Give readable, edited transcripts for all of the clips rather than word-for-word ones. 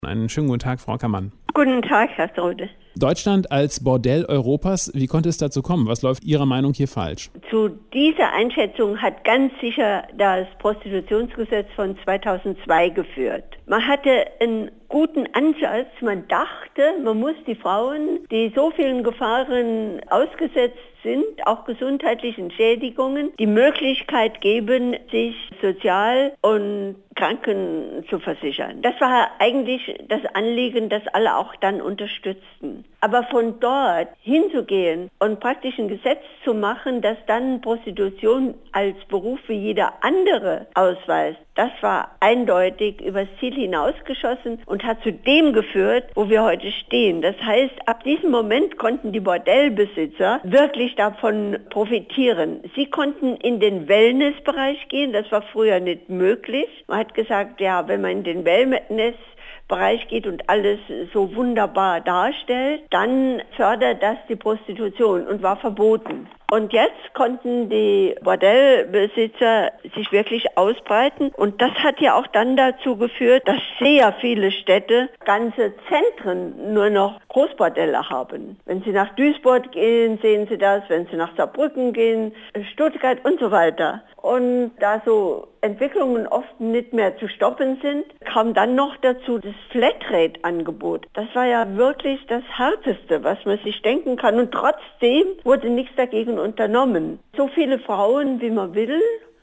Einen schönen guten Tag, Frau Ackermann. Guten Tag, Herr Strode. Deutschland als Bordell Europas, wie konnte es dazu kommen? Was läuft Ihrer Meinung hier falsch? Zu dieser Einschätzung hat ganz sicher das Prostitutionsgesetz von 2002 geführt. Man hatte einen guten Ansatz. Man dachte, man muss die Frauen, die so vielen Gefahren ausgesetzt sind, auch gesundheitlichen Schädigungen, die Möglichkeit geben, sich sozial und Kranken zu versichern. Das war eigentlich das Anliegen, das alle auch dann unterstützten. Aber von dort hinzugehen und praktisch ein Gesetz zu machen, das dann Prostitution als Beruf wie jeder andere ausweist, das war eindeutig übers Ziel hinausgeschossen und hat zu dem geführt, wo wir heute stehen. Das heißt, ab diesem Moment konnten die Bordellbesitzer wirklich davon profitieren. Sie konnten in den Wellnessbereich gehen, das war früher nicht möglich. Man hat gesagt, ja, wenn man in den Wellnessbereich geht und alles so wunderbar darstellt, dann fördert das die Prostitution und war verboten. Und jetzt konnten die Bordellbesitzer sich wirklich ausbreiten. Und das hat ja auch dann dazu geführt, dass sehr viele Städte ganze Zentren nur noch Großbordelle haben. Wenn Sie nach Duisburg gehen, sehen Sie das. Wenn Sie nach Saarbrücken gehen, Stuttgart und so weiter. Und da so Entwicklungen oft nicht mehr zu stoppen sind, kam dann noch dazu das Flatrate-Angebot. Das war ja wirklich das Härteste, was man sich denken kann. Und trotzdem wurde nichts dagegen unternommen. So viele Frauen, wie man will,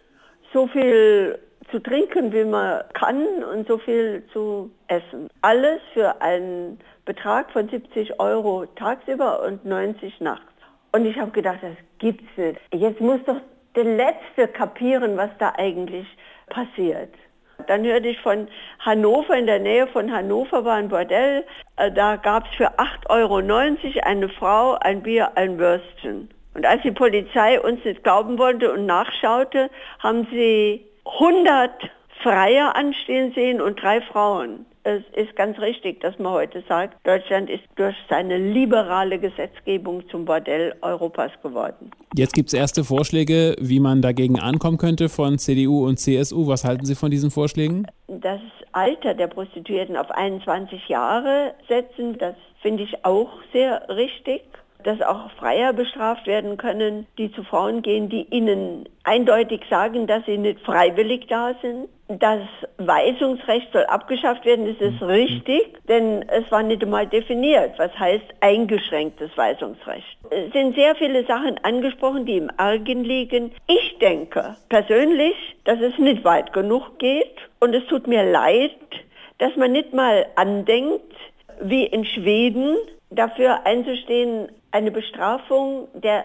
so viel zu trinken, wie man kann und so viel zu essen. Alles für einen Betrag von 70 € tagsüber und 90 nachts. Und ich habe gedacht, das gibt's nicht. Jetzt muss doch der Letzte kapieren, was da eigentlich passiert. Dann hörte ich von Hannover, in der Nähe von Hannover war ein Bordell, da gab es für 8,90 € eine Frau, ein Bier, ein Würstchen. Und als die Polizei uns nicht glauben wollte und nachschaute, haben sie 100 Freier anstehen sehen und 3 Frauen. Es ist ganz richtig, dass man heute sagt, Deutschland ist durch seine liberale Gesetzgebung zum Bordell Europas geworden. Jetzt gibt es erste Vorschläge, wie man dagegen ankommen könnte von CDU und CSU. Was halten Sie von diesen Vorschlägen? Das Alter der Prostituierten auf 21 Jahre setzen, das finde ich auch sehr richtig. Dass auch Freier bestraft werden können, die zu Frauen gehen, die ihnen eindeutig sagen, dass sie nicht freiwillig da sind. Das Weisungsrecht soll abgeschafft werden, das ist richtig, denn es war nicht einmal definiert, was heißt eingeschränktes Weisungsrecht. Es sind sehr viele Sachen angesprochen, die im Argen liegen. Ich denke persönlich, dass es nicht weit genug geht und es tut mir leid, dass man nicht mal andenkt, wie in Schweden, dafür einzustehen, eine Bestrafung der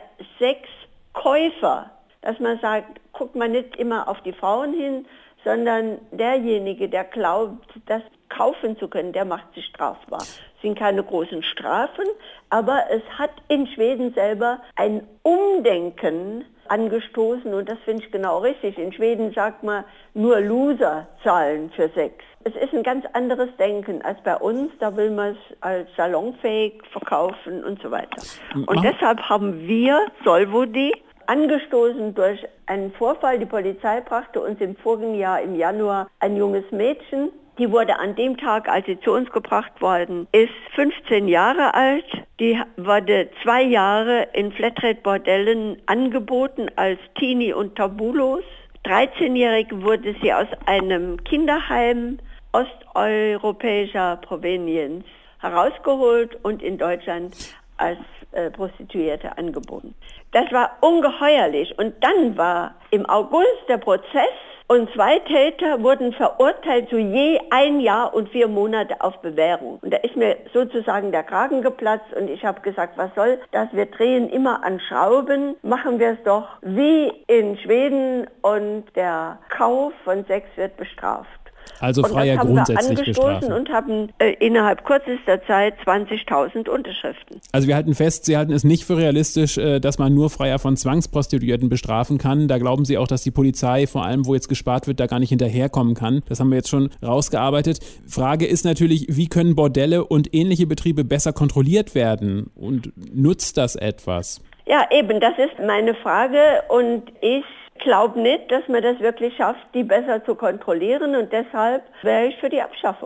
Sexkäufer, dass man sagt, guckt man nicht immer auf die Frauen hin, sondern derjenige, der glaubt, das kaufen zu können, der macht sich strafbar. Es sind keine großen Strafen, aber es hat in Schweden selber ein Umdenken angestoßen und das finde ich genau richtig. In Schweden sagt man, nur Loser zahlen für Sex. Es ist ein ganz anderes Denken als bei uns, da will man es als salonfähig verkaufen und so weiter. Und deshalb haben wir, Solvodi, angestoßen durch einen Vorfall, die Polizei brachte uns im vorigen Jahr im Januar ein junges Mädchen, die wurde an dem Tag, als sie zu uns gebracht worden ist, 15 Jahre alt. Die wurde 2 Jahre in Flatrate-Bordellen angeboten als Teenie und tabulos. 13-Jährige wurde sie aus einem Kinderheim osteuropäischer Provenienz herausgeholt und in Deutschland als Prostituierte angeboten. Das war ungeheuerlich. Und dann war im August der Prozess und 2 Täter wurden verurteilt zu je 1 Jahr und 4 Monate auf Bewährung. Und da ist mir sozusagen der Kragen geplatzt und ich habe gesagt, was soll das? Wir drehen immer an Schrauben, machen wir es doch wie in Schweden und der Kauf von Sex wird bestraft. Also Freier grundsätzlich bestrafen. Und haben innerhalb kürzester Zeit 20.000 Unterschriften. Also wir halten fest, Sie halten es nicht für realistisch, dass man nur Freier von Zwangsprostituierten bestrafen kann. Da glauben Sie auch, dass die Polizei, vor allem wo jetzt gespart wird, da gar nicht hinterherkommen kann. Das haben wir jetzt schon rausgearbeitet. Frage ist natürlich, wie können Bordelle und ähnliche Betriebe besser kontrolliert werden? Und nutzt das etwas? Ja, eben, das ist meine Frage und ich glaube nicht, dass man das wirklich schafft, die besser zu kontrollieren und deshalb wäre ich für die Abschaffung.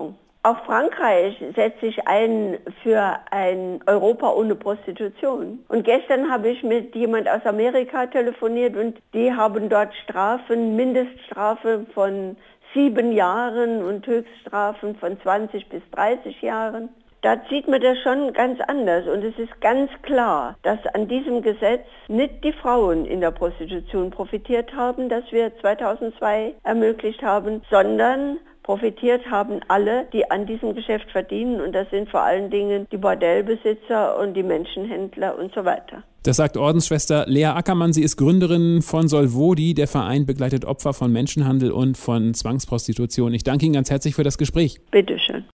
Auch Frankreich setzt sich ein für ein Europa ohne Prostitution. Und gestern habe ich mit jemand aus Amerika telefoniert und die haben dort Strafen, Mindeststrafe von 7 Jahren und Höchststrafen von 20 bis 30 Jahren. Da sieht man das schon ganz anders und es ist ganz klar, dass an diesem Gesetz nicht die Frauen in der Prostitution profitiert haben, das wir 2002 ermöglicht haben, sondern profitiert haben alle, die an diesem Geschäft verdienen und das sind vor allen Dingen die Bordellbesitzer und die Menschenhändler und so weiter. Das sagt Ordensschwester Lea Ackermann. Sie ist Gründerin von Solvodi. Der Verein begleitet Opfer von Menschenhandel und von Zwangsprostitution. Ich danke Ihnen ganz herzlich für das Gespräch. Bitteschön.